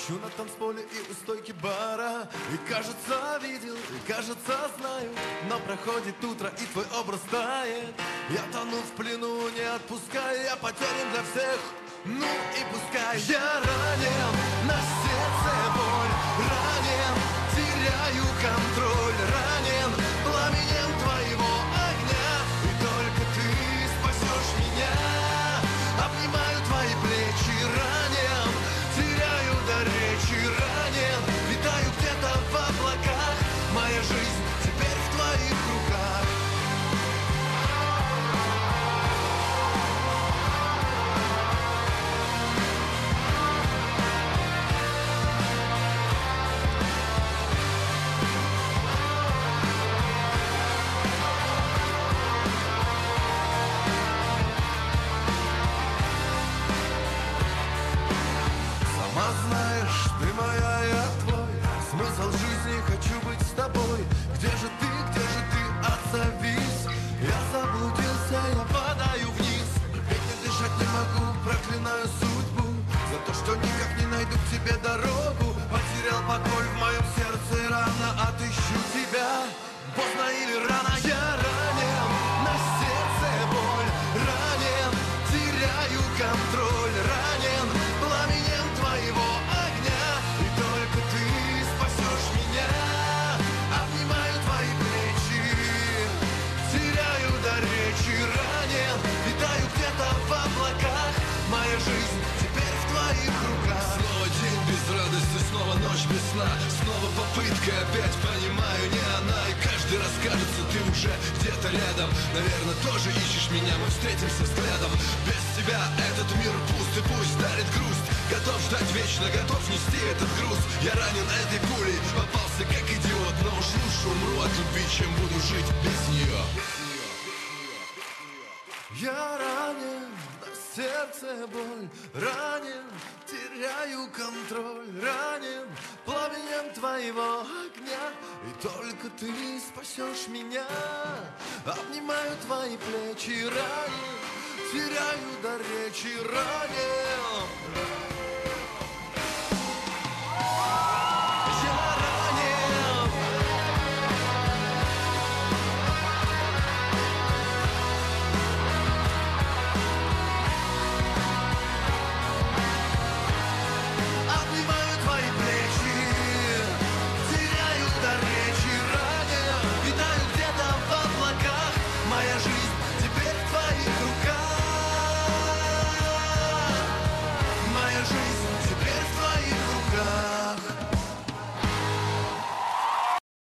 Стою на танцполе и у стойки бара, и кажется видел, и кажется знаю, но проходит утро и твой образ тает. Я тону в плену, не отпускай, я потерян для всех, ну и пускай. Я ранен, на сердце боль, ранен, теряю контроль, ранен пламенем твоего огня, и только ты спасешь меня. Обнимаю твои плечи, ранен, теряю до речи, ранен, летаю где-то в облаках, моя жизнь теперь в твоих руках. Сама знаешь, ты моя, я твой, смысл жизни, хочу быть с тобой. Где же ты, отзовись. Я заблудился, я падаю вниз, ведь дышать не могу, проклинаю судьбу за то, что никак не найду к тебе дорогу. Потерял покой в моем сердце, рано отыщу тебя, поздно или рано. Я ранен, на сердце боль, ранен, теряю контроль, ранен пламенем твоего огня, и только ты спасешь меня. Обнимаю твои плечи, теряю до речи, ранен, летаю где-то в облаках, моя жизнь теперь в твоих руках. Снова день без радости, снова ночь без сна, снова попытка, опять понимаю, не она. И каждый раз кажется, ты уже где-то рядом. Наверное, тоже ищешь меня, мы встретимся взглядом. Без тебя этот мир пуст, и пусть дарит грусть. Готов ждать вечно, готов нести этот груз. Я ранен этой пулей, попался как идиот, но уж лучше умру от любви, чем буду жить без нее. Я ранен, на сердце боль, ранен, теряю контроль, ранен пламенем твоего огня, и только ты спасешь меня. Обнимаю твои плечи, ранен, теряю до речи, ранен.